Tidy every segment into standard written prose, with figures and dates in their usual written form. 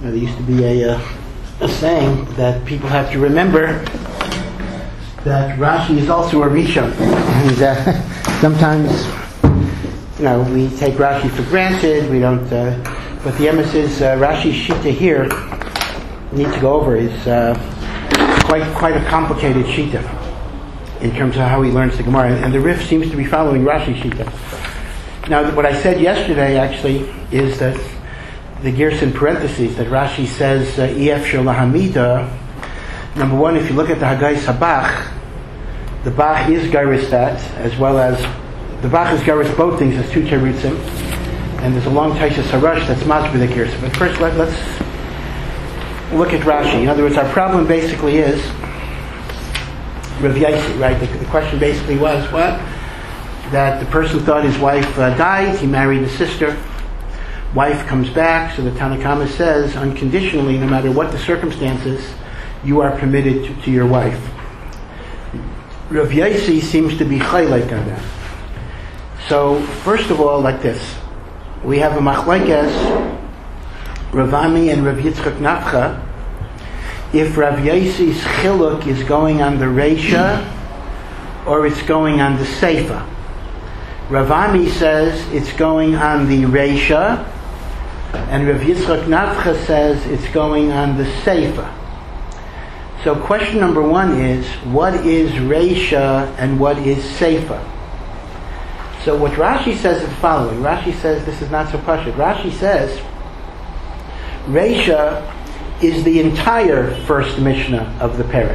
There used to be a saying that people have to remember that Rashi is also a Rishon. And sometimes, we take Rashi for granted. We don't. But the emes is Rashi's shita here. Need to go over is quite a complicated shita in terms of how he learns the Gemara, and the Rif seems to be following Rashi's shita. Now, what I said yesterday actually is that the Gears in parentheses that Rashi says Ef Shel Lahamida. Number one, if you look at the Hagais Habach, the Bach is Garistat, as well as the Bach is Garis both things as two terutzim, and there's a long Taisha Sarash that's Mashba the Gears. But first, let's look at Rashi. In other words, our problem basically is Rav Yaisi, right? The question basically was what? That the person thought his wife died, he married a sister. Wife comes back, so the Tanakama says, unconditionally, no matter what the circumstances, you are permitted to your wife. Rav Yaisi seems to be chaylek on that. So, first of all, like this. We have a machlekes, Rav Ami and Rav Yitzchak Nafcha, if Rav Yaisi's chiluk is going on the Reisha, or it's going on the Seifa. Rav Ami says it's going on the Reisha, and Rav Yitzchak Nafcha says it's going on the Seifa. So question number one is, what is Reisha and what is Seifa? So what Rashi says is the following. Rashi says this is not so pashut. Rashi says Reisha is the entire first Mishnah of the Perek.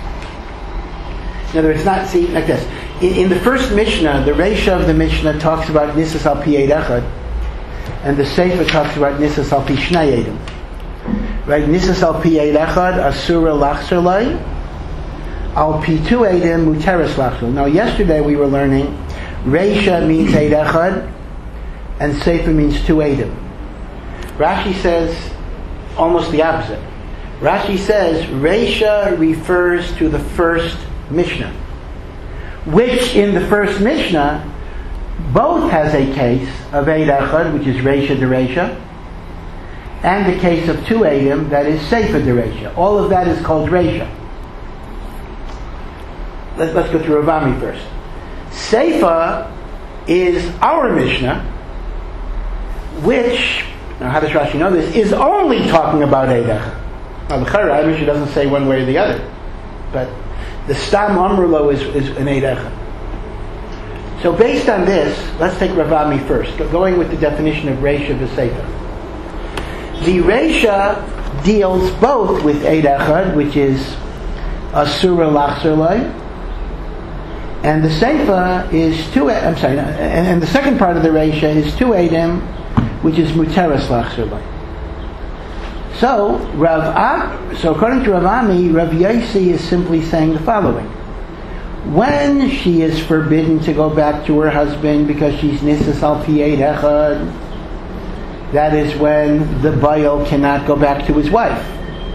In other words, not see like this. In the first Mishnah, the Reisha of the Mishnah talks about Nisas al Pi Eid Echad, and the Seifa talks about Nisas al Pi Shnei Eidim. Right? Nisas al Pi Eid Echad, Asura Lachser Lai, al Pi Tu Eidim, Muteres Lachser. Now, yesterday we were learning Reisha means Eid Echad, and Seifa means Tu Eidim. Rashi says almost the opposite. Rashi says Reisha refers to the first Mishnah, which in the first Mishnah both has a case of Eid Echad, which is Reisha Dereisha, and the case of Tu Eidim, that is Seifa Dereisha. All of that is called Reisha. Let's go through Rav Ami first. Seifa is our Mishnah, which, now how does Rashi know this, is only talking about Eid Echad. Now the Chara Mishnah doesn't say one way or the other, but the Stam Amrulo is an Eid Echad. So based on this, let's take Rav Ami first, going with the definition of Reisha v'Seifa. The Reisha deals both with Eid Echad, which is Asura Lachser Lai, and the Seifa is and the second part of the Reisha is Tu Eidim, which is Muteres Lachser Lai. So according to Rav Ami, Rav Yaisi is simply saying the following. When she is forbidden to go back to her husband because she's Nisas al Pi Eid Echad, that is when the Baal cannot go back to his wife.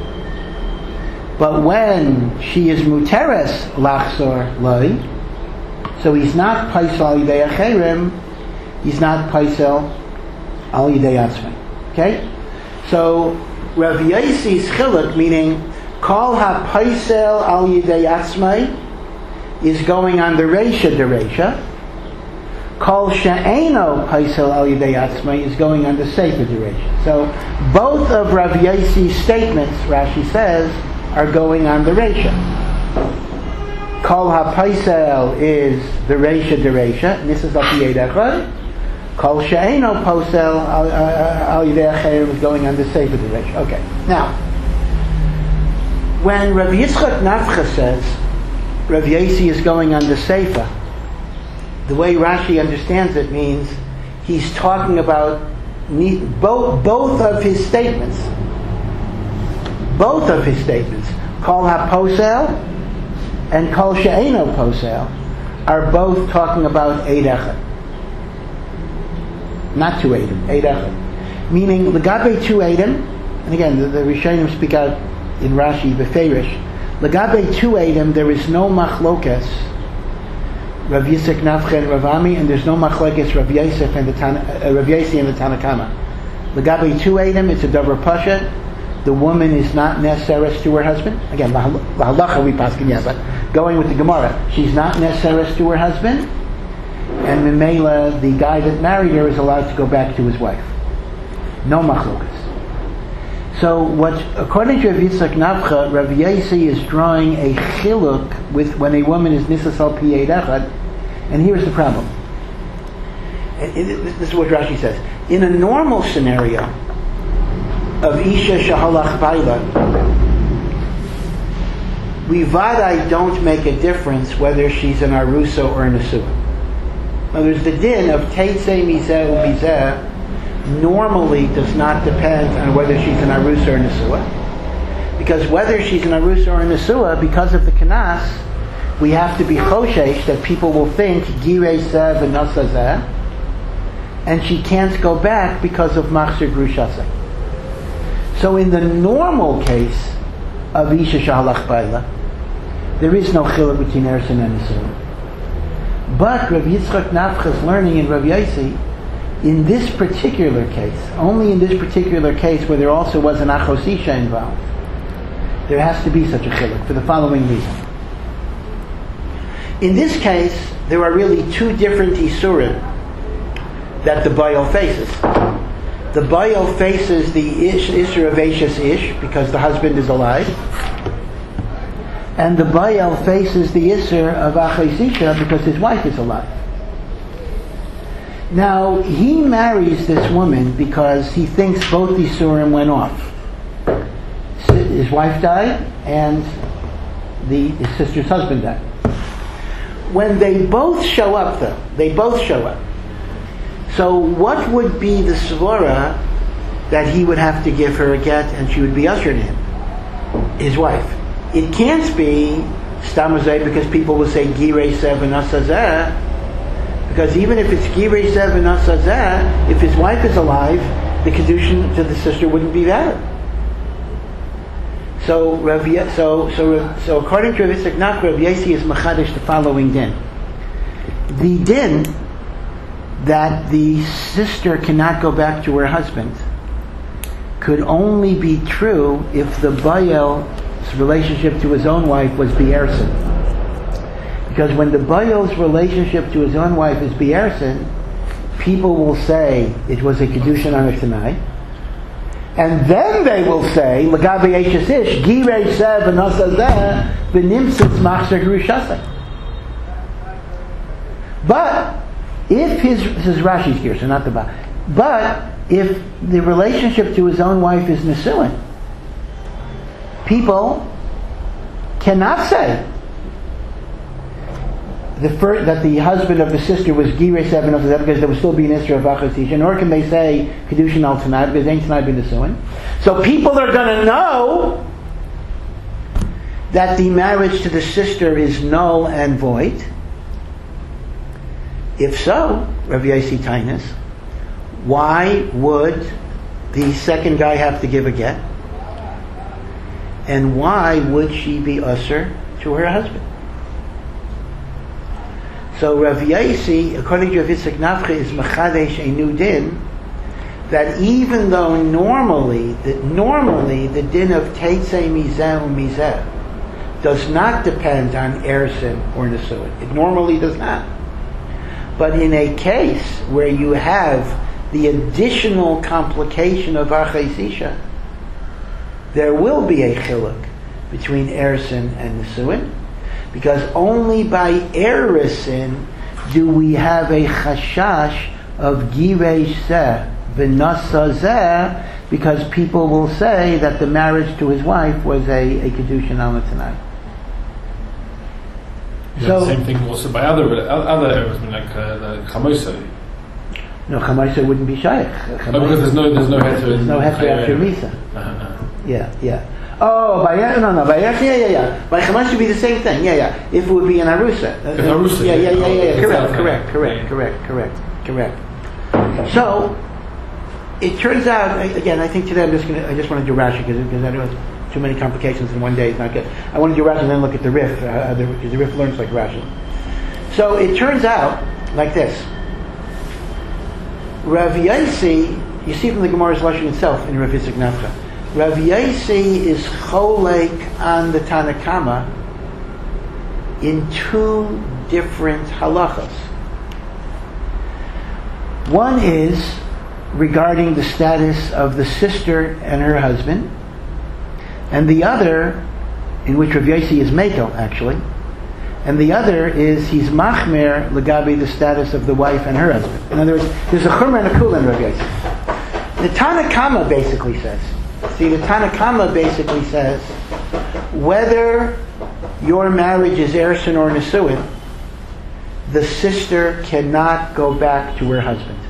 But when she is Muteres Lachsor Lai, so he's not Paisel al Yidei Acherim, he's not Paisel al Yidei Atzmai. Okay? So Rav Yaisi's chiluk, meaning Kol ha-Paisel al Yidei Atzmai, is going on the Reisha Dereisha. Kol she'eno Paisel al Yidei Atzmai is going on the Seifa Dereisha. So both of Rav Yaisi's statements, Rashi says, are going on the Reisha. Kol ha-Paisel is the Reisha Dereisha, Nisas al Pi Eid Echad. Kol she'eno Paisel al Yidei Acherim is going on the Seifa Dereisha. Okay. Now, when Rav Yitzchak Nafcha says Rav Yaisi is going on the Seifa, the way Rashi understands it means he's talking about both of his statements. Both of his statements, Kol ha-Posel and Kol she'eno Posel, are both talking about Eid Echad. Not Tu Eidim, Eid Echad. Meaning, L'gabe Tu Eidim, and again, the Rishonim speak out in Rashi, Beferish, L'gabe Tu Eidim, there is no machlokes, Rav Yitzchak Nafcha and Rav Ami, and there's no machlokes Rav Yaisi and the Tanakama. L'gabe Tu Eidim, it's a davar pashat. the woman is not necessaris to her husband. Again, lahalacha we paskin, yeah, but going with the Gemara, she's not necessaris to her husband, and Memela, the guy that married her, is allowed to go back to his wife. No machlokas. So, according to Rav Yitzchak Nafcha, Rav Yaisi is drawing a chiluk with when a woman is nisas al pi eid echad, and here's the problem. This is what Rashi says. In a normal scenario of Isha Shahalach Baila, we vadai don't make a difference whether she's an Arusa or a Nesua. In other words, the din of Teitzei Mizeh Umizeh normally does not depend on whether she's an Arusa or a Nesua. Because whether she's an Arusa or a Nesua, because of the Kanas, we have to be choshesh that people will think Girei Seh v'Nasa Zeh, and she can't go back because of Machzir Grushaseh. So in the normal case of Isha Shahalach Baila, there is no chiluk between Ersin and Nesua. But Rav Yitzchak Nafcha's learning in Rav Yaisi, in this particular case, only in this particular case where there also was an Achosisha involved, there has to be such a chiluk for the following reason. In this case, there are really two different Isurim that the Bayal faces. The Bayal faces the Isur of Eishes Ish, because the husband is alive. And the Bayal faces the Isur of Achosisha, because his wife is alive. Now, he marries this woman because he thinks both these Isurim went off. His wife died, and his sister's husband died. When they both show up, though, so what would be the svara that he would have to give her a get and she would be ushered in? His wife. It can't be stamazeh, because people will say girei seh v'nasa zeh, because even if it's girei seh v'nasa zeh, if his wife is alive, the kedushin to the sister wouldn't be valid. So according to Rav Yitzchak Nafcha, Rav Yaisi is machadish the following din. The din that the sister cannot go back to her husband could only be true if the Bayal's relationship to his own wife was B'ersin. Because when the Bayal's relationship to his own wife is B'ersin, people will say it was a Kedushin on a Tanai, and then they will say, L'gabe Eishes Ish, Girei Seh v'Nasa Zeh v'Nimtzitz Machzir Grushaseh. But if this is Rashi's here, so not the Ba. But if the relationship to his own wife is Nesuin, people cannot say that the husband of the sister was Girei Seh v'Nasa Zeh, because there would still be an Isra of Achosisha, nor can they say Kedushin al Tanai, because ain't Tanai been Nesuin. So people are going to know that the marriage to the sister is null and void. If so, Rav Yaisi Tainus, why would the second guy have to give a get? And why would she be usher to her husband? So Rav Yaisi, according to Rav Yitzchak Nafcha, is machadesh a new din, that even though normally the din of Teitzei Mizeh Umizeh does not depend on Ersin or Nesuin. It normally does not. But in a case where you have the additional complication of Achosisha, there will be a chiluk between Ersin and Nesuin, because only by Ersin do we have a chashash of Girei Seh v'Nasa Zeh, because people will say that the marriage to his wife was a Kedushin al Tanai. So, the same thing also by other errors, like Chamosa. No, Chamosa wouldn't be shaykh. Because there's no heter. There's no heter after Misa. Yeah. Oh, by yeah. By Chamosa would be the same thing. Yeah. If it would be an Arusa. Correct. So it turns out, again, I think today I just want to do Rashi because I know too many complications in one day is not good. I want to do Rashi and then look at the Rif, because the Rif learns like Rashi. So it turns out like this. Rav Yaisi, you see from the Gemara's Lashon itself in Rav Yitzchak Nafcha, Rav Yossi is cholek on the Tanakama in two different halachas. One is regarding the status of the sister and her husband, and the other, in which Rav Yossi is Mekel, actually, and the other is he's machmer legabi, the status of the wife and her husband. In other words, there's a chumrah and a kula in Rav Yossi. The Tanakama basically says, whether your marriage is ersin or nesuin, the sister cannot go back to her husband.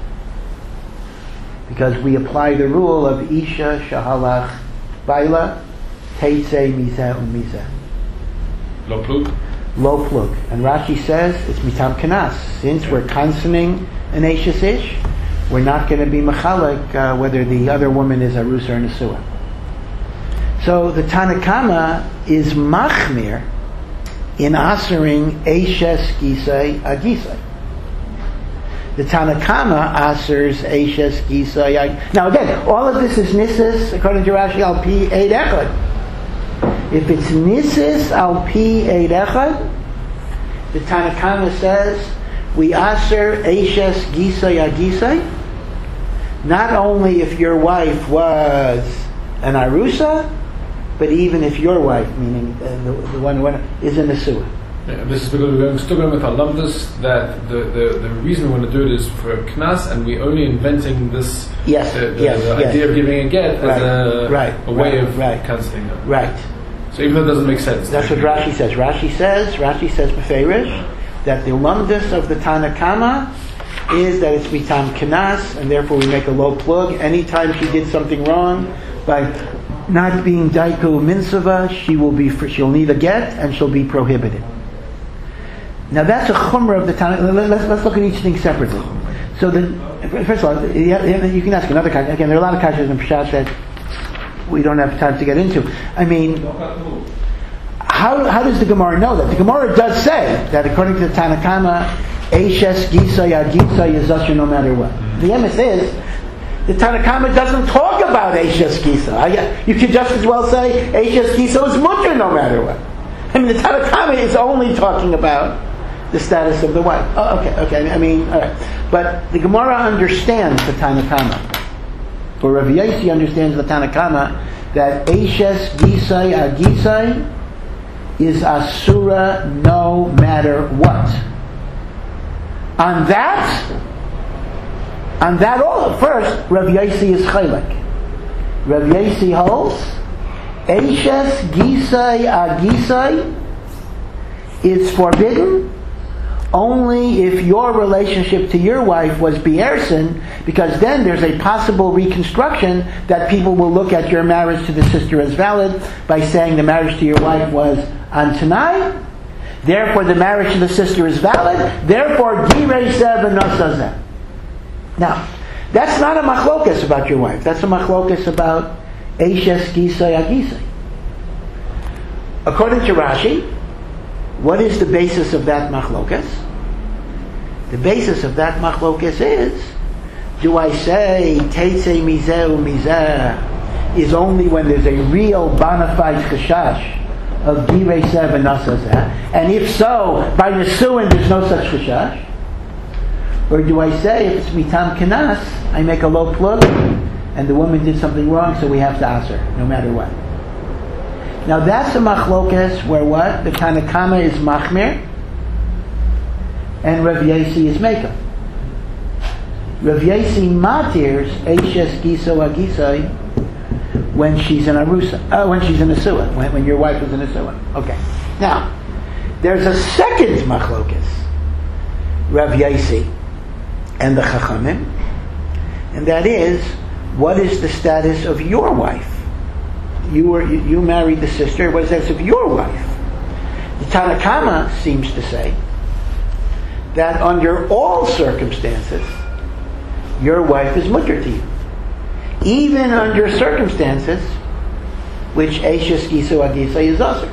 Because we apply the rule of Isha Shahalach Baila Teitze Mizeh Umizeh. Lo plug. Lo plug. And Rashi says it's mitam kanas. Since we're consoning an Eishes Ish, we're not going to be mechalek whether the other woman is Arusa or Nesua. So the Tanakama is machmir in asering Eishes Gisai Agisai. The Tanakama asers Eishes Gisai. Now again, all of this is Nisis according to Rashi al pi Eid Echad. If it's Nisis al pi Eid Echad, the Tanakama says we aser Eishes Gisai Agisai. Not only if your wife was an Arusa, but even if your wife, meaning the one who is a Nesua. Yeah, this is because we're still going with our lumdus, that the reason we want to do it is for knas, and we're only inventing this the idea of giving a get as a way of cancelling it. Right. So even though it doesn't make sense. That's what Rashi says. Rashi says beferish that the lumdus of the Tanakama is that it's mitam knas, and therefore we make a low plug. Anytime she did something wrong by not being daiku minsava, she'll need a get and she'll be prohibited. Now that's a chumrah of the Tanakh. Let's look at each thing separately. So first of all, you can ask another question. Again, there are a lot of questions in Peshat that we don't have time to get into. I mean, how does the Gemara know that? The Gemara does say that according to the Tanakama, Eishes Gisai Agisai is usher no matter what. The emes is the Tanakama doesn't talk about Eishes Gisai. You could just as well say Eishes Gisai is mutter no matter what. I mean, the Tanakama is only talking about the status of the wife. Oh, okay. I mean, all right. But the Gemara understands the Tanakama. For Rav Yossi understands the Tanakama that Eishes Gisai Agisai is asura no matter what. On that all, first, Rav Yossi is chaylik. Rav Yossi holds Eishes Gisai Agisai is forbidden only if your relationship to your wife was be'ersin, because then there's a possible reconstruction that people will look at your marriage to the sister as valid by saying the marriage to your wife was on Tanai, therefore the marriage to the sister is valid, therefore girei zeh v'nasa zeh. Now, that's not a machlokas about your wife, that's a machlokas about Eishes Gisai Agisai. According to Rashi, what is the basis of that machlokas? The basis of that machlokas is, do I say Teitze Mizeh Umizeh is only when there's a real bona fide chashash of girei zeh v'nasa zeh, and if so, by Nesuin there's no such chashash? Or do I say if it's mitam kanas, I make a low plug, and the woman did something wrong, so we have to ask her, no matter what? Now that's a machlokas where what? The Tanakama is machmir, and Rav Yossi is mekel. Rav Yossi matirs Eishes Gisai Agisai when she's in Arusa, when she's in Nesua, when your wife is in Nesua. Okay. Now, there's a second machlokas, Rav Yossi and the Chachamim, and that is, what is the status of your wife? You married the sister. What is the status of your wife? The Tanakama seems to say that under all circumstances, your wife is mutter to you, even under circumstances which Eishes Gisai Agisai is asur.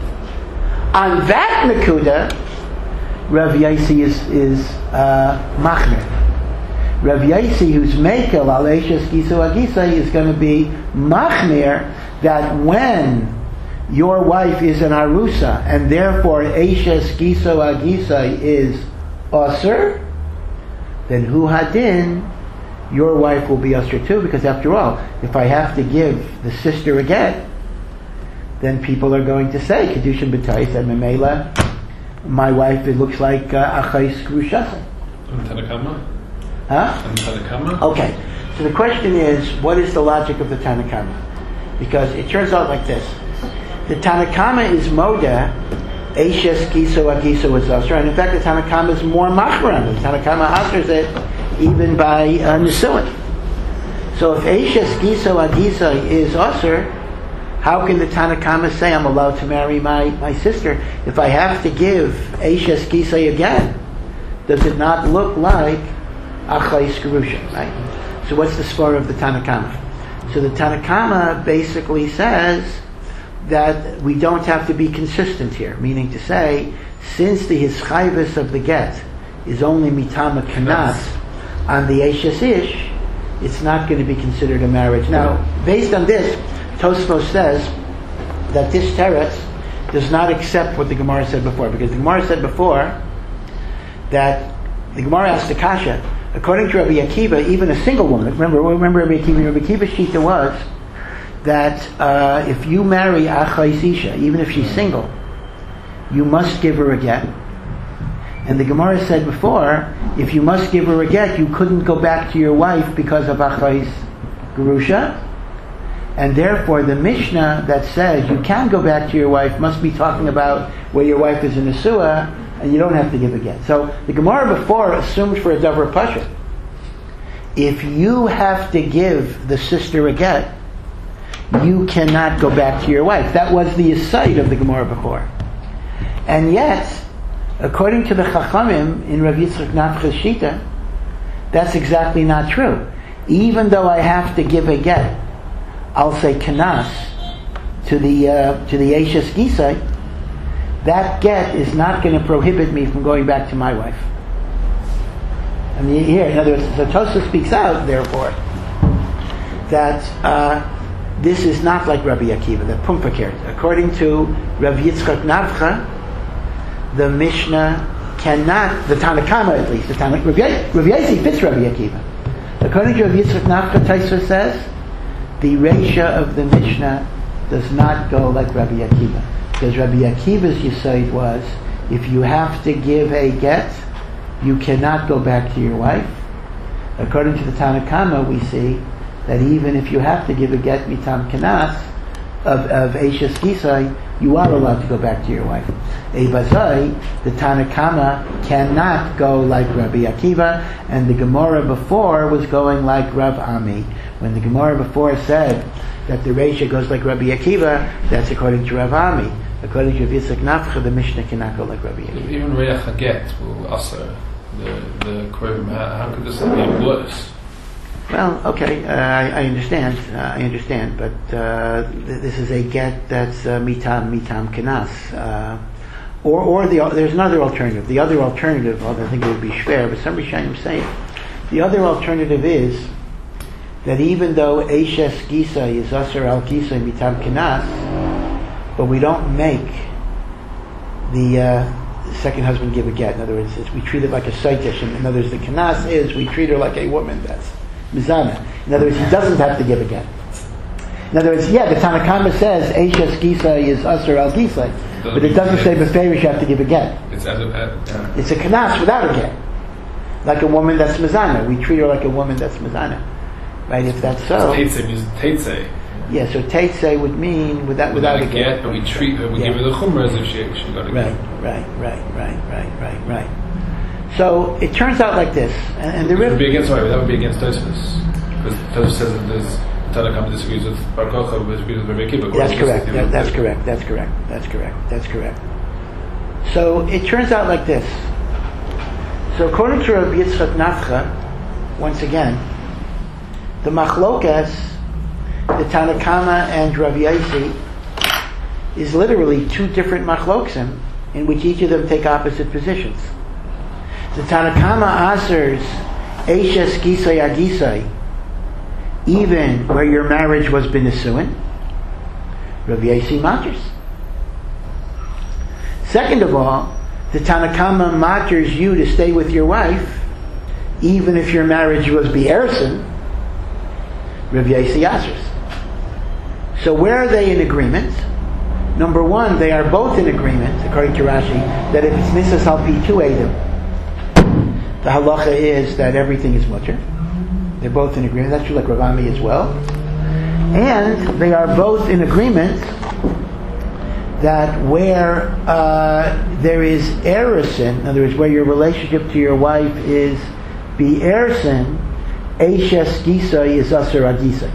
On that nakuda, Rav Yossi is machmir. Rav Yaisi, who's Mekel al Eishes Giso Agisai, is going to be Machmir, that when your wife is an Arusa, and therefore Eishes Giso Agisai is Asr, then Hu Hadin, your wife will be Asr too, because after all, if I have to give the sister a get, then people are going to say, Kedushin B'Tais and Memela, my wife, it looks like Achais Grushasa. Tanakama? Huh? Tanakama? Okay. So the question is, what is the logic of the Tanakama? Because it turns out like this. The Tanakama is Moda, Eishes Giso Agiso is Asr, and in fact the Tanakama is more Machmaran. The Tanakama answers it even by Nisuin. So if Eishes Giso Agisai is Asr, how can the Tanakama say I'm allowed to marry my sister? If I have to give Eishes Gisai again, does it not look like Achais Gerusha, right? So what's the spur of the Tanakama? So the Tanakama basically says that we don't have to be consistent here, meaning to say, since the Hischayvus of the get is only Mitama Kanas on the Eishes Ish, it's not going to be considered a marriage. Now, based on this, Tosfos says that this teretz does not accept what the Gemara said before, because the Gemara said before that the Gemara asked the Kasha, according to Rabbi Akiva, even a single woman, remember Rabbi Akiva's shita was that if you marry Achais Isha, even if she's single, you must give her a get. And the Gemara said before, if you must give her a get, you couldn't go back to your wife because of Achais Gerusha. And therefore, the Mishnah that says you can go back to your wife must be talking about where your wife is in a Nesua, and you don't have to give a get. So the Gemara before assumed for a Davar Pasha, if you have to give the sister a get, you cannot go back to your wife. That was the aside of the Gemara before. And yet, according to the Chachamim in Rav Yitzchak Nafcha's Shita, that's exactly not true. Even though I have to give a get, I'll say kanas to the Eishes Gisai, that get is not going to prohibit me from going back to my wife. I mean, here, in other words, the Tosfos speaks out, therefore, that this is not like Rabbi Akiva, the Pumpakert. According to Rav Yitzchak Navcha, the Mishnah cannot, the Tanakama at least, Rav Yaisi fits Rabbi Akiva. According to Rav Yitzchak Navcha, Tosfos says, the Reisha of the Mishnah does not go like Rabbi Akiva. Because Rabbi Akiva's Yisaid was, if you have to give a get, you cannot go back to your wife. According to the Tanakama, we see that even if you have to give a get mitam kanas of Eishes Gisai, you are allowed to go back to your wife. Eibazai, the Tanakama cannot go like Rabbi Akiva, and the Gemara before was going like Rav Ami. When the Gemara before said that the Reisha goes like Rabbi Akiva, that's according to Rav Ami. According to Rav Yitzchak Nafcha, the Mishnah cannot go like Rabbi Akiva. Even Reach HaGet will also the Krovim. How could this be worse? Well, okay, I understand, but this is a get that's mitam kanas, or there's another alternative. The other alternative, although I think it would be shver, but some Rishonim say the other alternative is that even though Eishes Gisai is Asar al Gisai mitam kanas, but we don't make the second husband give a get. In other words, we treat it like a saitish. In other words, the kanas is we treat her like a woman that's mizana. In other words, he doesn't have to give a get. In other words, yeah, the Tanakama says Eishes Gisai is Asar al Gisai, but it doesn't say beferish you have to give a get. It's a kanas without a get, like a woman that's mizana. We treat her like a woman that's mizana, right? If that's so. Teitze means teitze. Yeah, so teitze would mean without a get. But we treat her, we give her the chumrah as if she got a get. Right. So it turns out like this, and the that would be against Tosfos, because Tosfos says that there's Tanakama disagrees with Bar Kochba, disagrees with Rabbi Akiva. That's correct. So it turns out like this. So according to Rabbi Yitzchak Nafcha, once again, the machlokas, the Tanakama and Rav Yaisi, is literally two different machloksim in which each of them take opposite positions. The Tanakama asers Eishes gisay agisay, even where your marriage was b'nisuin, Rav Yossi maters. Second of all, the Tanna Kama maters you to stay with your wife, even if your marriage was be'ersin, Rav Yossi asers. So where are they in agreement? Number one, they are both in agreement, according to Rashi, that if it's nisas al pi tu edim, the halacha is that everything is mutter. They're both in agreement. That's true like Rav Ami as well. And they are both in agreement that where there is erusin, in other words, where your relationship to your wife is be'ersin, eishes gisay is asur agisay.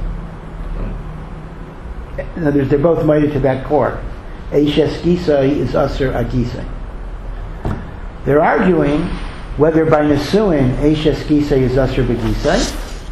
In other words, they're both mighty to that core. Eishes gisay is asur agisay. They're arguing whether by Nesuin, Eishes gisay is asur b'gisay,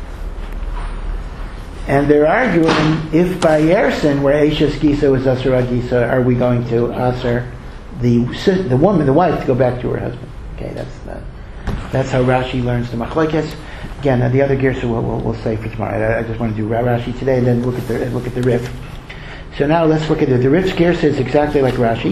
and they're arguing if by Yersin, where Eishes gisay is asur agisay, are we going to asur the woman, the wife, to go back to her husband. Okay, that's how Rashi learns the machlokes. Again, the other gears we'll say for tomorrow. I just want to do Rashi today and then look at the Rif. So now let's look at the Rif's gears is exactly like Rashi.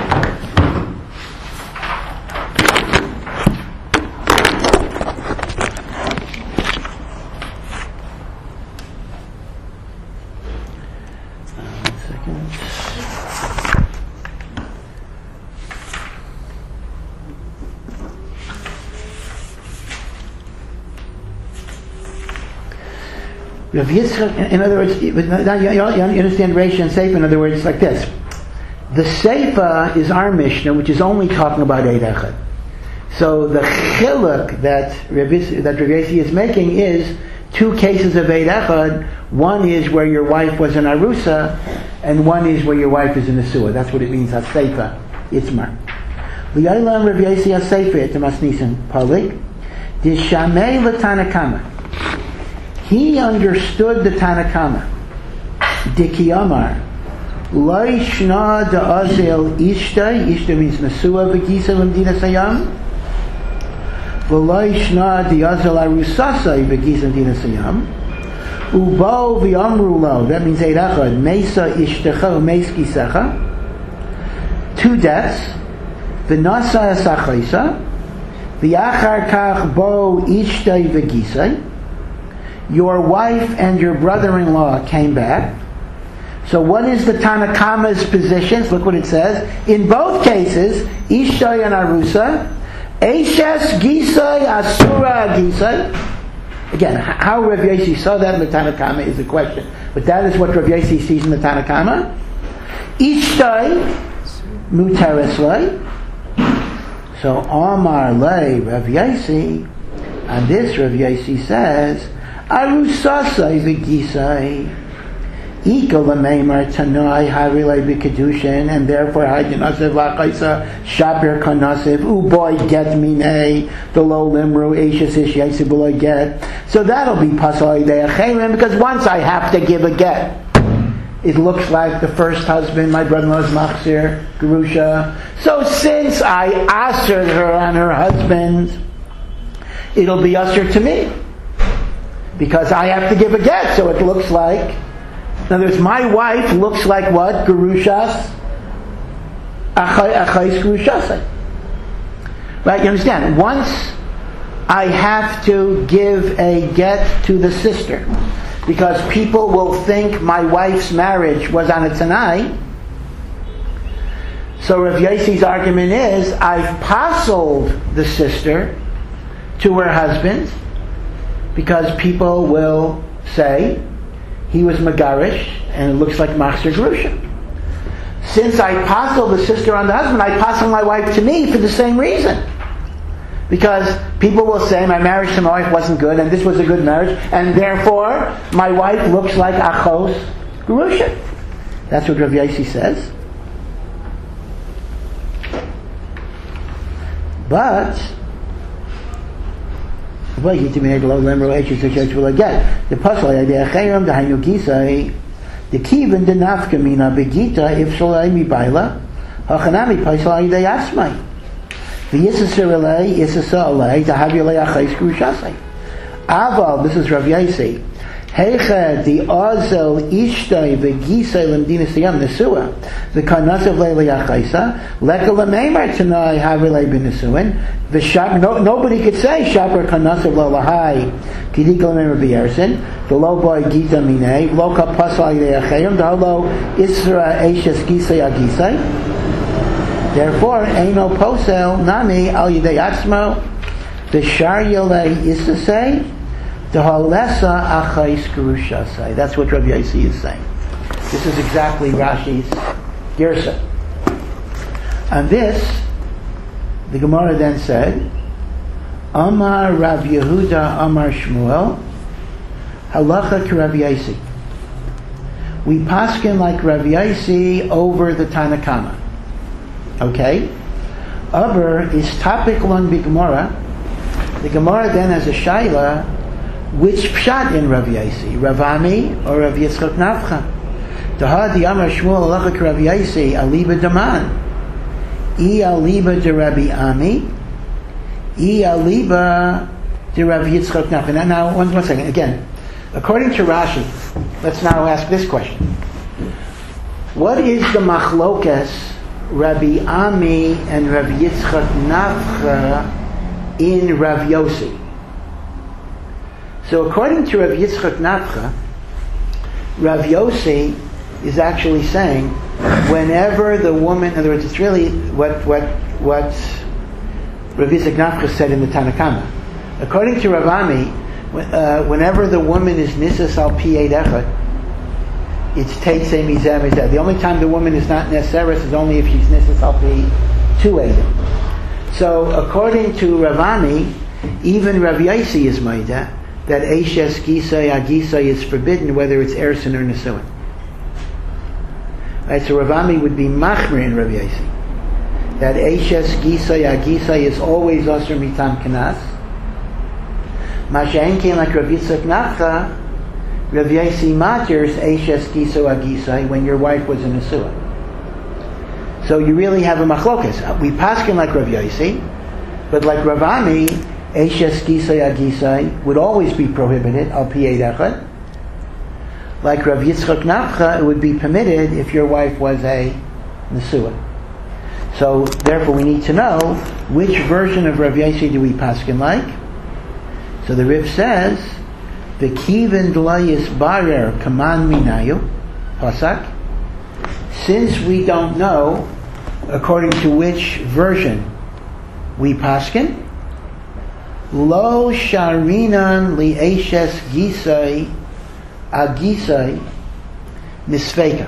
Rav Yitzchak, in other words, you understand Reish and Seifa. In other words, it's like this: the Seifa is our Mishnah, which is only talking about Eid Echad. So the chiluk that Rav Yossi is making is two cases of Eid Echad. One is where your wife was an arusa, and one is where your wife is in the sewer. That's what it means. Seifa, Itzmar. L'yaylam Rav Yossi Seifa Etamas Nisan Palik Dishamei l'Tanna Kama. He understood the Tanna Kama. Diki Amar. Loi shna da'azel ishtai. Ishtai means Nesua v'gisa l'mdina sayam. V'loi shna da'azel arusasai v'gisa l'mdina sayam. Ubo v'yamru lo. That means Eid Echad. Mesa ishtecha u'meis gisecha. 2 deaths. V'nasa esachaisa. V'yachar kach bo ishtai v'gisai. Your wife and your brother-in-law came back. So what is the Tanna Kama's positions? Look what it says. In both cases, Ishtay and Arusa, Eishes Gisay Asura Gisay. Again, how Rav Yossi saw that in the Tanna Kama is a question. But that is what Rav Yossi sees in the Tanna Kama. Ishtay Muteres Lei. So Amar Lei Rav Yossi. On this Rav Yossi says, Arusasai v'gisai Ika l'meimar tanoi harilei b'kedushin, and therefore ha'dinasev la'chaisa shapir kanasev u'boy get minei the low limru eishes ish yaisiv b'loy get. So that'll be pasal idei acherim, because once I have to give a get, it looks like the first husband, my brother-in-law's machzir, gerusha. So since I assered her on her husband, it'll be usher to me, because I have to give a get. So it looks like, in other words, my wife looks like what? Gerushas, achais gerushasai. Right? You understand? Once I have to give a get to the sister, because people will think my wife's marriage was on a Tanai. So Rav Yossi's argument is, I've pasoled the sister to her husband, because people will say he was Megarish and it looks like Machzir Gerusha. Since I pasoled the sister on the husband, I pasoled my wife to me for the same reason. Because people will say my marriage to my wife wasn't good and this was a good marriage, and therefore my wife looks like Achos Gerusha. That's what Rav Yossi says. But the pasal idea chayim the hainu gisai the kivin the nafkamina begita if shalai mi baila hachanami pasal idea asmai the yisasir alay yisasa alay the havilay achais grushasai Aval, this is Rav Yaisi. Heicha di ozel ishtay v'gisay lemdina siyam nesua v'kanasav leili achaisa leka lemeimer tanai havilei b'nesuin v'shap. Nobody could say shapar kanasav lelahai kidikol member b'yersin v'lo boy gita minei v'lo kapasal yidei achayim v'lo isra eishes gisay agisay. Therefore, eino posel nami al yidei atzmo v'shar yolei isasei. That's what Rav Yaisi is saying. This is exactly Rashi's Girsa. On this, the Gemara then said, Amar Rav Yehuda Amar Shmuel, Halacha ki Rav Yaisi. We paskin like Rav Yaisi over the Tanakama. Okay? Aber is topic long bi Gemara. The Gemara then has a shaila. Which pshat in Rav Yaisi? Rav Ami or Rav Yitzchak Nafcha? Tahadi Amar Shmuel Halacha Rav Yaisi Aliba Daman. I Aliba de Rabbi Ami. I Aliba de Rav Yitzchak Nafcha. Now, one second. Again, according to Rashi, let's now ask this question: what is the machlokas Rabbi Ami and Rav Yitzchak Nafcha in Rav Yosi? So according to Rav Yitzchak Nafcha, Rav Yosi is actually saying whenever the woman, in other words, it's really what Rav Yitzchak Nafcha said in the Tanakama. According to Rav Ami, whenever the woman is nisas al pi eid echad, it's teitze mizeh mizeh. The only time the woman is not neseres is only if she's nisas al pi two eidim. So according to Rav Ami, even Rav Yaisi is maidah that Eishes Gisay Agisay is forbidden whether it's Ersin or Nesuin. Right, so Rav Ami would be Machmir in Rav Yaisi. That Eishes Gisay Agisay is always Asr Mitam Kanas. Masha'en came like Rav Yitzchak Nafcha, Rav Yaisi Maters Eishes Gisay Agisay when your wife was in Nesuin. So you really have a machlokas. We paskin like Rav Yaisi, but like Rav Ami, Eishes Gisay Agisay would always be prohibited, al pi eid echad. Like Rav Yitzchak Nafcha, it would be permitted if your wife was a Nesua. So, therefore, we need to know which version of Rav Yaisi do we paskin like. So the Rif says, V'kivin d'layis barer kaman minayu, pasak. Since we don't know, according to which version we paskin, Lo sharinan li eishes gisay agisay misfeka.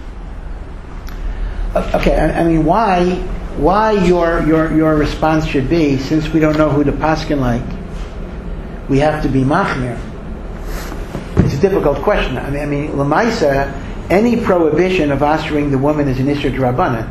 Okay, I mean, why your response should be, since we don't know who to paskin like, we have to be machmir. It's a difficult question. I mean, l'maisa, any prohibition of answering the woman is an isur d'rabbanan.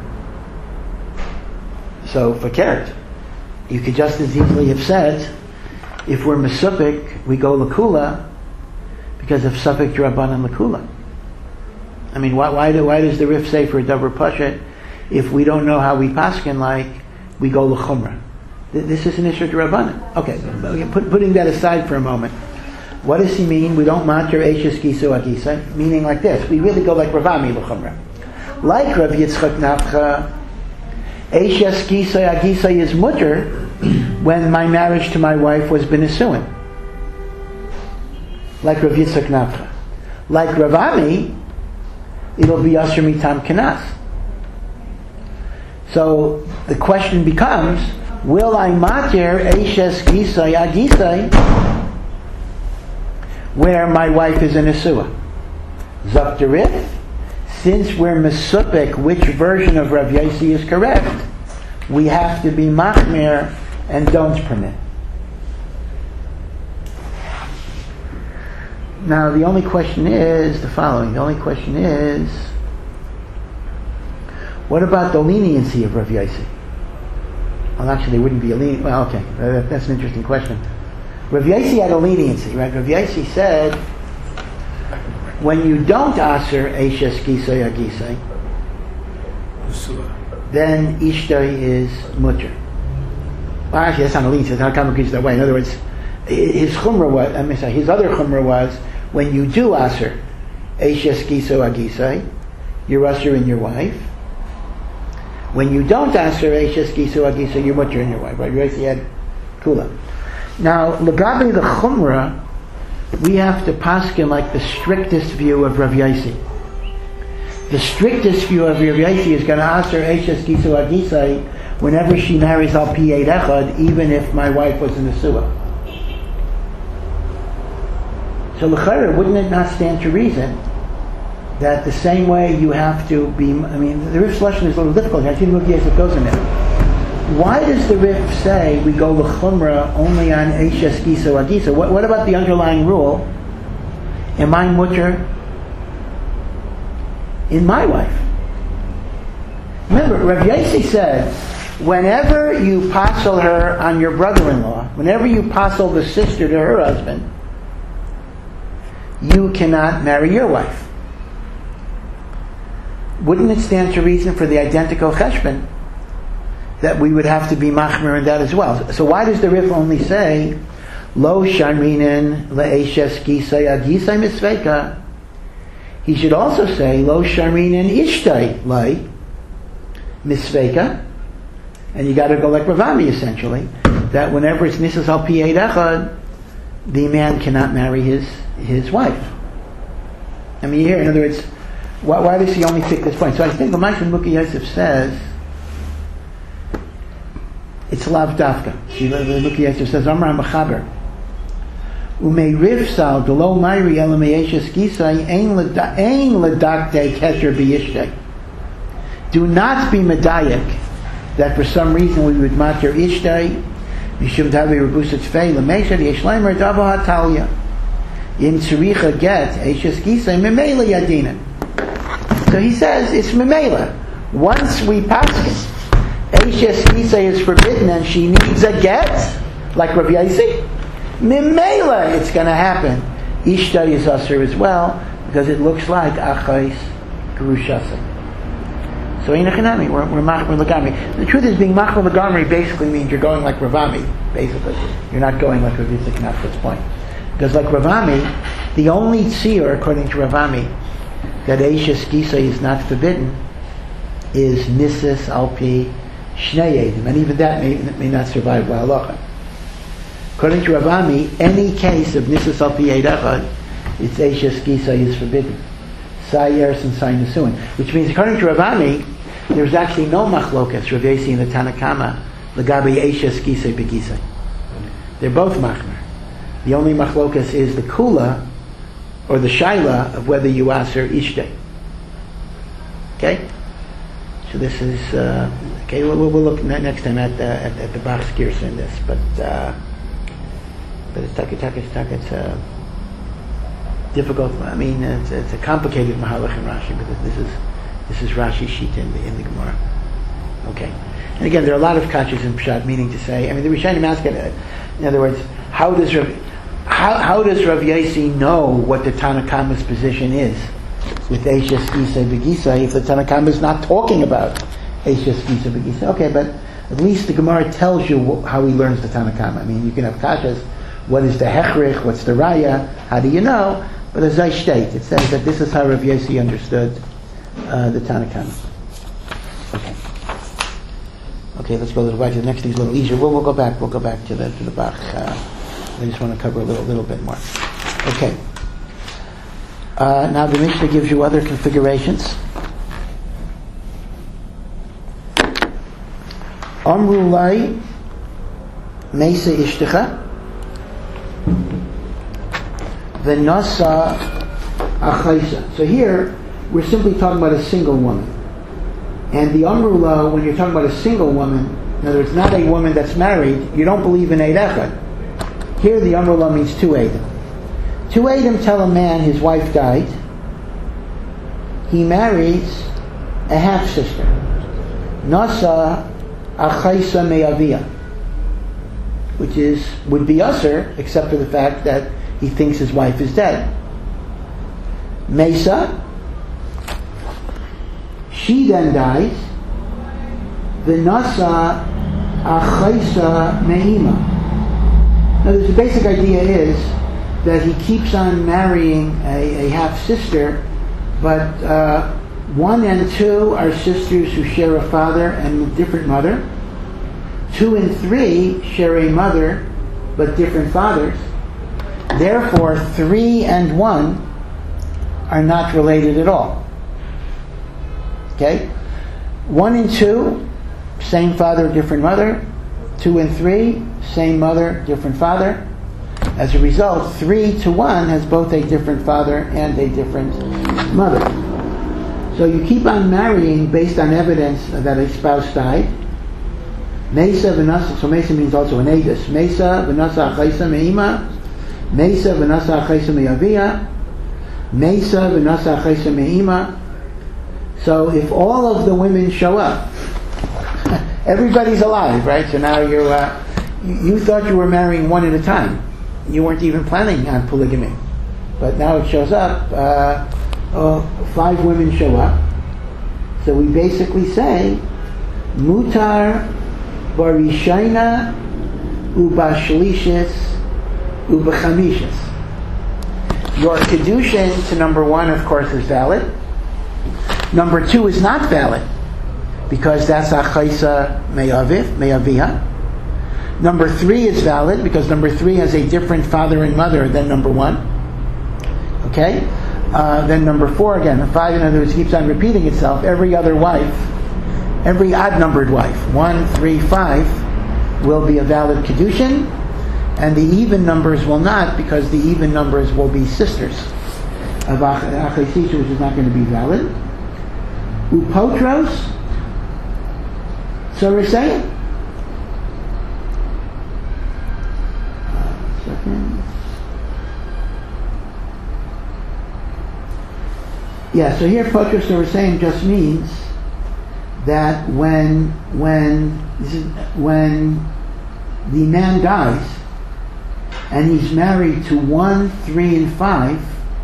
So for carrot, you could just as easily have said, if we're mesupik, we go lakula because of sufik d'rabbanan lakula. I mean, why does the Rif say for a davar pashat, if we don't know how we paskin like, we go l'chumra? This is an isur d'rabbanan. Okay, putting that aside for a moment. What does he mean? We don't matir eishes gisu agisa, meaning like this. We really go like Rav Ami l'chumra. Like Rav Yitzchak Nafcha, eishes gisu agisa is mutter when my marriage to my wife was b'nesuin. Like Rav Yitzchak Nafcha. Like Rav Ami, it'll be Asher Mitam Kanas. So the question becomes, will I matir eishes gisay agisay where my wife is a nesua? Zok derif, since we're mesupik which version of Rav Yaisi is correct, we have to be machmir and don't permit. Now the only question is the following. The only question is, what about the leniency of Rav Yaisi? Well, actually, there wouldn't be a leniency. Well, okay, that's an interesting question. Rav Yaisi had a leniency, right? Rav Yaisi said, when you don't aser eishes gisay agisay, then ishtai is mutter. Well, actually, that's not a leniency. It's not complicated that way. In other words, his chumrah was, his other chumrah was, when you do aser, eishes giso agisai, you're usher in your wife. When you don't aser, eishes giso agisai, you're mutter in your wife, right? You had kula. Now, legabe the chumrah, we have to paskin like the strictest view of Rav Yaisi. The strictest view of Rav Yaisi is going to aser eishes giso agisai whenever she marries al pi eid echad, even if my wife was in the suah. So l'chayra, wouldn't it not stand to reason that the same way you have to be, the Rif's lesson is a little difficult. I think it goes in there. Why does the Rif say we go l'chumra only on eishes giso agisa? What about the underlying rule? Am I mutter in my wife? Remember, Rav Yaisi said, whenever you passel her on your brother-in-law, whenever you passel the sister to her husband, you cannot marry your wife. Wouldn't it stand to reason for the identical cheshbon that we would have to be machmir in that as well? So why does the Rif only say lo sharminen le'eshes gisay agisay misveika? He should also say lo sharminen ishtay lay misveika, and you got to go like Ravami essentially, that whenever it's nisas al pi eid echad, the man cannot marry his wife. Here, in other words, why does he only pick this point? So I think the Ma'aseh Mukhi Yosef says it's lav dafka. Mukhi Yosef says Amar Mechaber Umei Rivsal Delo Mayri Elamayeshes Gisai Ein Ledakte Kesher B'Yishtei. Do not be medayak that for some reason we would matter Ishtei Mishum Tavi Rebusat Fei Lameshad Yeshleimer Dava Hatalia In Tzuricha Get Eishes Gisai Memela Yadina. So he says it's memela. Once we pass it, Eishes Gisai is forbidden and she needs a get, like Rav Yaisi. Memela, it's going to happen. Ishtay is usher as well because it looks like Achais Gerushasa. So Inachanami, we're Machmer Lagami. The truth is, being Machmer Lagami basically means you're going like Ravami. Basically, you're not going like Rav Yitzchak Nafet's point. Because like Ravami, the only tzir according to Ravami that Eishes Gisai is not forbidden is Nisis Alpi Shnei Edim, and even that may not survive Halacha. According to Ravami, any case of Nisis Alpi Eid Echad, it's Eishes Gisai is forbidden. Sai Eres and Sai Nesuin. Which means, according to Ravami, there's actually no machlokas, Rav Yaisi and the Tanakama, Lagabi Eishes Gisai Begisai. They're both machmer. The only machlokas is the kula, or the shaila of whether you aser ishtay. Okay? So this is, okay, we'll look next time at the Bach's Girsa in this, but it's difficult. It's a complicated mahalach in Rashi, but this is Rashi's sheet in the Gemara. Okay. And again, there are a lot of kachas in Pshat, meaning to say, the Rishonim ask it, in other words, how does Rav Yaisi know what the Tanakama's position is with Eishes Gisai B'Gisai if the Tanakama is not talking about Eishes Gisai B'Gisai? Okay, but at least the Gemara tells you how he learns the Tanakama. You can have kashas. What is the hechrich? What's the raya? How do you know? But as I state, it says that this is how Rav Yaisi understood the Tanakama. Okay, let's go a little back to the next thing's a little easier. We'll go back. We'll go back to the Bach. I just want to cover a little bit more. Okay. Now the Mishnah gives you other configurations. Amru lai meisa ishtecha v'nasa achaisa. So here we're simply talking about a single woman. And the Amru la, when you're talking about a single woman, in other words, not a woman that's married, you don't believe in Eid Echad. Here the Amru la means two Eidim. Two Eidim tell a man his wife died. He marries a half-sister. Nasa achaisa me'avia, which would be usher, except for the fact that he thinks his wife is dead. Mesa, she then dies. V'nasa achaisa me'ima, Now, the basic idea is that he keeps on marrying a half-sister, but 1 and 2 are sisters who share a father and a different mother. 2 and 3 share a mother, but different fathers. Therefore, 3 and 1 are not related at all. Okay? 1 and 2, same father, different mother. 2 and 3, same mother, different father. As a result, 3 to 1 has both a different father and a different mother. So you keep on marrying based on evidence that a spouse died. Mesa v'nasa, so Mesa means also an edus. Mesa v'nasa achaisa me'ima. Mesa v'nasa achaisa me'avia. Mesa v'nasa achaisa me'ima. So if all of the women show up, everybody's alive, right? So now you thought you were marrying one at a time. You weren't even planning on polygamy. But now it shows up, 5 women show up. So we basically say, Mutar Barishayna Ubashlishis Ubachamishis. Your Kedushin to number 1, of course, is valid. Number 2 is not valid, because that's Achaisa Me'aviha. Number 3 is valid, because number 3 has a different father and mother than number 1. Okay? Then number 4 again. 5, in other words, keeps on repeating itself. Every other wife, every odd-numbered wife, 1, 3, 5, will be a valid Kedushin, and the even numbers will not, because the even numbers will be sisters of Achaisisha, which is not going to be valid. Upotros, so we're saying. Yeah, so here potros, so we're saying, just means that when the man dies and he's married to 1, 3, and 5,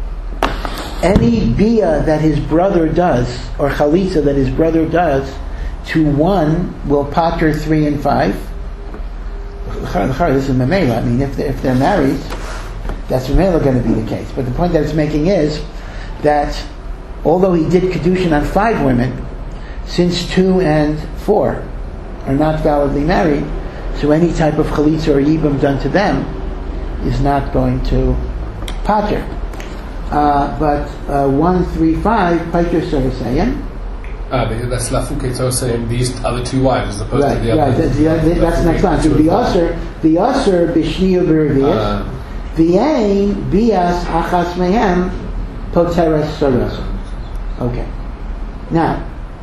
any bia that his brother does, or chalitza that his brother does, to 1 will pater 3 and 5. This is memela. I mean, if they're married, that's memela going to be the case. But the point that it's making is that although he did kedushin on 5 women, since 2 and 4 are not validly married, so any type of chalitza or yibum done to them is not going to pater. But 1, 3, 5, pater sorasayim. That's lafuke saying these other 2 wives as opposed to the other. Right, that's the next line. So the aser b'shniyu b'revius, v'yein bias achas mehem poteres soros. Okay. Now,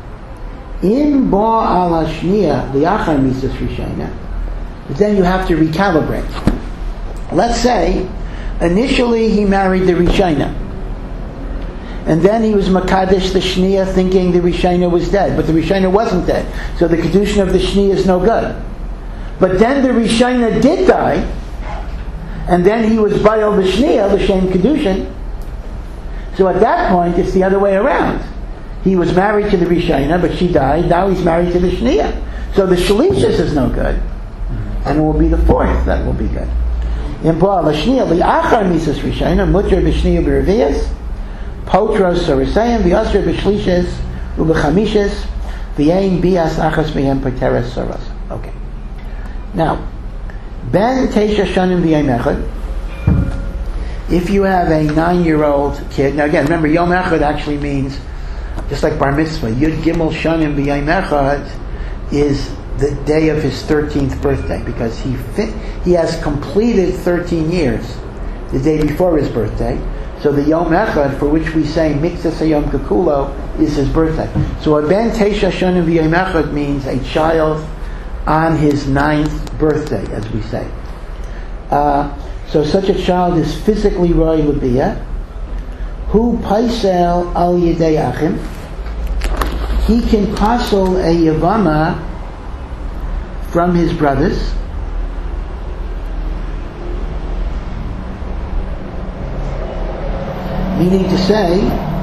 in ba ala shniya liachar misas rishayna, but then you have to recalibrate. Let's say initially he married the rishayna, and then he was Makadish the Shniya thinking the Rishayna was dead. But the Rishayna wasn't dead. So the Kedushin of the Shniya is no good. But then the Rishayna did die, and then he was Bayal the Shniya, the Shem Kedushin. So at that point, it's the other way around. He was married to the Rishayna, but she died. Now he's married to the Shniya. So the Shalishis is no good. And it will be the 4th that will be good. In Ba'al Shniya, Li'achar Misas Rishayna, Mutter B'Shniya B'Revius, Potros Sorasayim, V'Yasr B'Shlishis, U'B'Chamishes, V'Yein Bias Achas Mehem Poteres Soros. Okay. Now, Ben Teisha Shanim V'Yem Echad, if you have a 9-year-old kid, now again, remember, Yom Echad actually means, just like Bar Mitzvah, Yud Gimel Shanim V'Yem Echad is the day of his 13th birthday, because he has completed 13 years the day before his birthday. So the Yom Echad, for which we say Mitzvah Yom Kekulo, is his birthday. So a Ben Teisha Shanim V'Yom Echad means a child on his 9th birthday, as we say. So such a child is physically Roy Labiyah, who paisel al Yedei Achim. He can pasel a Yavama from his brothers. Meaning to say,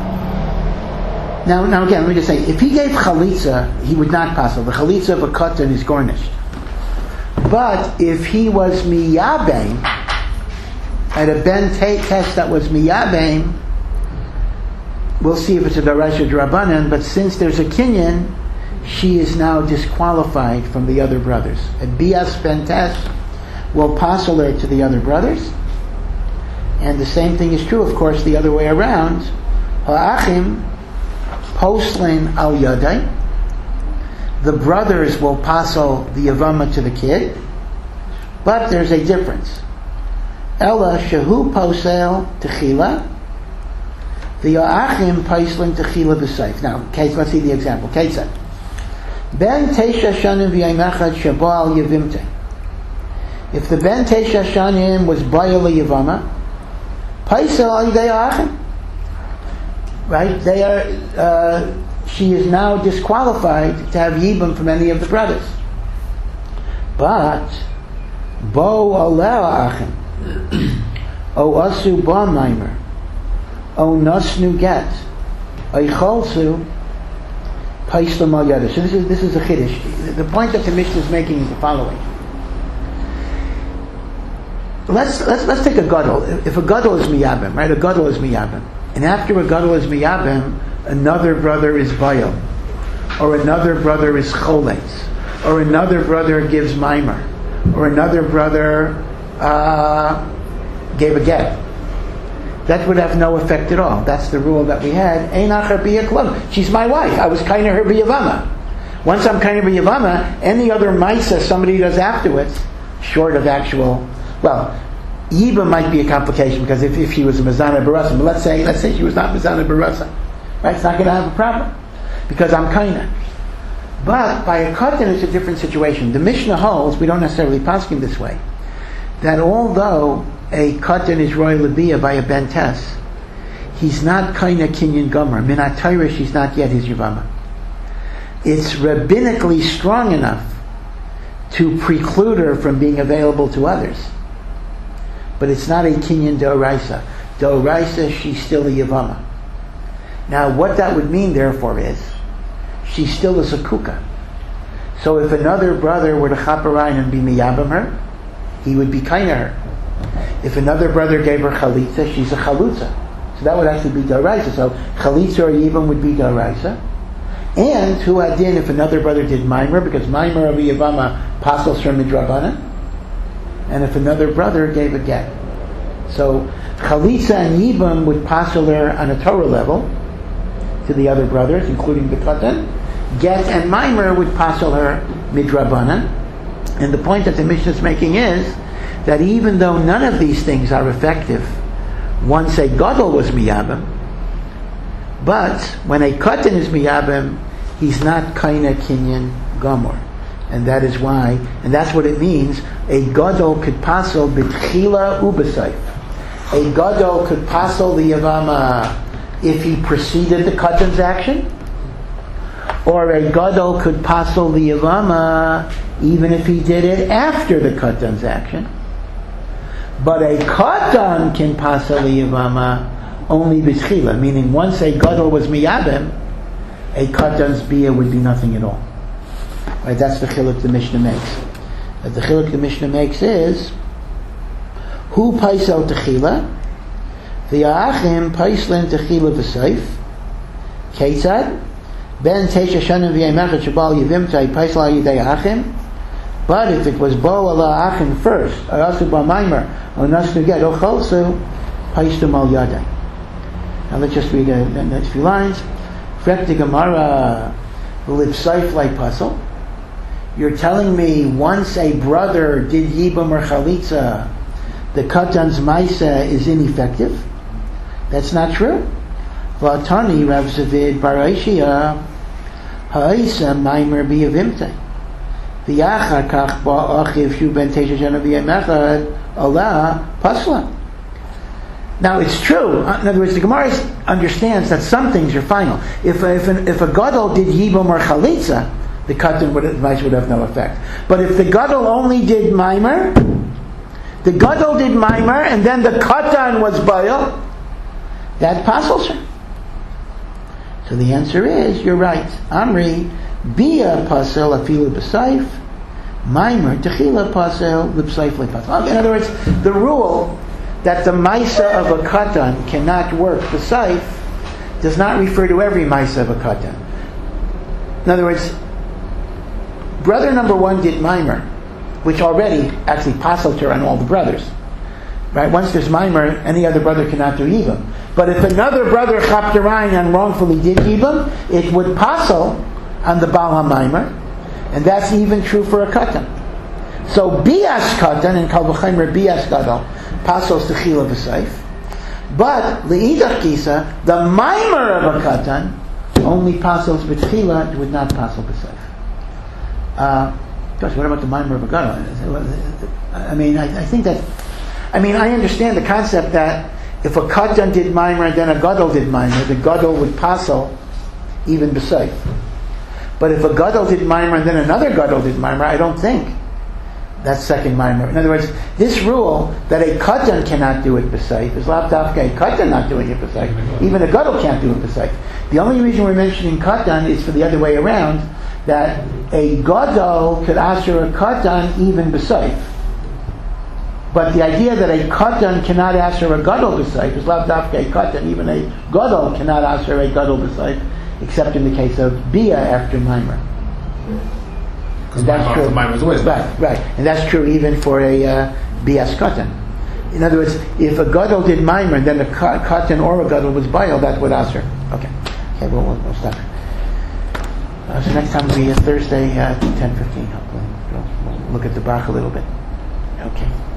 now again, let me just say, if he gave chalitza, he would not pasel. The chalitza of a katan is garnished. But if he was miyabem, at a ben test that was miyabem, we'll see if it's a darash or drabanan, but since there's a kinyan, she is now disqualified from the other brothers. A bias ben test will passel her to the other brothers. And the same thing is true, of course, the other way around. Ha'achim poslin al yadai. The brothers will passel the yavama to the kid, but there's a difference. Ella shehu posel techila, the ha'achim poslin techila b'seif. Now, let's see the example. Ketzad. Ben teisha shanim v'yaimachad shabo al yavimte. If the ben teisha shanim was bayal yavama, paisel al yidei ha'achim. Right? They are. She is now disqualified to have yibum from any of the brothers. But bo aleh achim, o asu ba maimer, o nasnu get, o cholsu paislam al yada. So this is a chiddush. The point that the Mishnah is making is the following. Let's take a gadol. If a gadol is miyabim, right? A gadol is miyabim, and after a gadol is miyabim, another brother is bayal, or another brother is choletz, or another brother gives maimer, or another brother gave a get. That would have no effect at all. That's the rule that we had. Ein achar biyaklam. She's my wife. I was kind of her biyavama. Once I'm kind of biyavama, any other maisa somebody does afterwards, short of actual, well, Yiba might be a complication because if she was a Mezana Barasa, but let's say she was not Mezana Barasa, right? It's not going to have a problem because I'm kinda. But by a katan, it's a different situation. The Mishnah holds, we don't necessarily paskin this way, that although a katan is roy labia by a bentes, he's not kinda kinyan gomer. Minat Torah, she's not yet his yavama. It's rabbinically strong enough to preclude her from being available to others. But it's not a kinyan d'oraisa. D'oraisa, she's still a yavama. Now, what that would mean, therefore, is she still is a kuka. So if another brother were to chaparain and be miyabam her, he would be kind of her. If another brother gave her chalitza, she's a chalutza. So that would actually be d'oraisa. So chalitza or yibam would be d'oraisa. And hu adin, if another brother did maimer, because maimer of yavama pasels from midrabanan, and if another brother gave a get. So chalitza and yibam would pasel her on a Torah level to the other brothers, including the katan. Get and maimer would pasel her midrabanan. And the point that the Mishnah is making is that even though none of these things are effective once a gadol was miyabim, but when a katan is miyabim, he's not kaina kinyan gomor. And that is why, and that's what it means, a gadol could pasel b'tchila ubesayf. A gadol could pasel the yavama if he preceded the katan's action, or a gadol could pasel the yavama even if he did it after the katan's action. But a katan can pasel the yavama only b'tchila, meaning once a gadol was miyabim, a katan's bia would be nothing at all. Right, that's the chiluk the Mishnah makes. But the chiluk the Mishnah makes is who paisel techila, the achim paislin techila v'seif, ketzad ben teisha shanim v'yemachet shabal yivimtai paisel yidei achim. But if it was bo ala achim first, or asu ba maimer, or nasnu get, or cholsu paistum al yadai. Now let's just read the next few lines. Frekti Gemara l'ipsaif like puzzle. You're telling me once a brother did yibam or chalitza, the katan's maisa is ineffective? That's not true. V'atani Rav Zavid bar Aishia ha'isa maimer biyavimte v'yachar kach ba'achiv shu ben teisha shana v'yemechad Allah pasla. Now it's true. In other words, the Gemara understands that some things are final. If a gadol did yibam or chalitza, the katan would have no effect. But if the gadol only did maimer, and then the katan was bayal, that pasels her. So the answer is, you're right. Amri bia pasel afilu b'saif, Maimer techila pasel l'pseif le'pasel. In other words, the rule that the Maisa of a Katan cannot work b'seif does not refer to every Maisa of a Katan. In other words, brother number one did Maimer, which already actually paseled her on all the brothers. Right? Once there's Maimer, any other brother cannot do Yibam. But if another brother Chapterain and wrongfully did Yibam, it would pasel on the Baal HaMaimer, and that's even true for a Katan. So Bias Katan and Kal V'chaimer Bias Gadol pasels Techila B'Seif. But Le'idach Kisa, the Maimer of a Katan only pasels B'Techila, it would not pasel B'Seif. Gosh, what about the Maimer of a Gadol? I mean, I think that, I understand the concept that if a Katan did Maimer and then a Gadol did Maimer, the Gadol would pasel even B'Seif. But if a Gadol did Maimer and then another Gadol did Maimer, I don't think that's second Maimer. In other words, this rule that a Katan cannot do it B'Seif is lav dafka a Katan not doing it B'Seif. Even a Gadol can't do it B'Seif. The only reason we're mentioning Katan is for the other way around, that a Gadol could answer a Katan even B'Seif. But the idea that a Katan cannot answer a Gadol B'Seif is lav dafka a Katan. Even a Gadol cannot answer a Gadol B'Seif, except in the case of Bia after Maimer. Because that's true. Maimer is always right. And that's true even for a Bias Katan. In other words, if a Gadol did Maimer and then a Katan or a Gadol was Baal, that would answer. Okay, we'll stop. So next time will be Thursday, 10:15. Hopefully, we'll look at the Bach a little bit. Okay.